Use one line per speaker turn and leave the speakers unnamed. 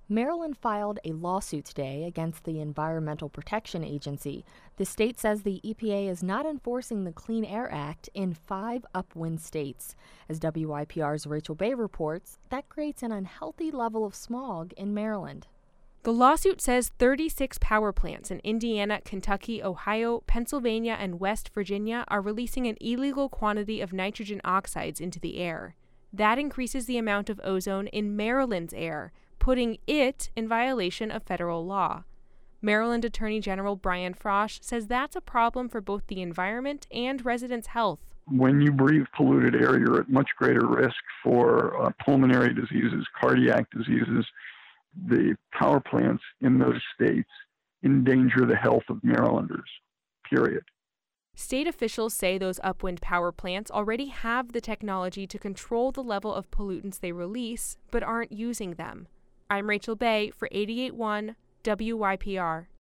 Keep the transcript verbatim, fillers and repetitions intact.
Maryland filed a lawsuit today against the Environmental Protection Agency. The state says the E P A is not enforcing the Clean Air Act in five upwind states. As W I P R's Rachel Bay reports, that creates an unhealthy level of smog in Maryland.
The lawsuit says thirty-six power plants in Indiana, Kentucky, Ohio, Pennsylvania, and West Virginia are releasing an illegal quantity of nitrogen oxides into the air. That increases the amount of ozone in Maryland's air, putting it in violation of federal law. Maryland Attorney General Brian Frosh says that's a problem for both the environment and residents' health.
When you breathe polluted air, you're at much greater risk for uh, pulmonary diseases, cardiac diseases. The power plants in those states endanger the health of Marylanders, period.
State officials say those upwind power plants already have the technology to control the level of pollutants they release, but aren't using them. I'm Rachel Bay for eighty-eight point one W Y P R.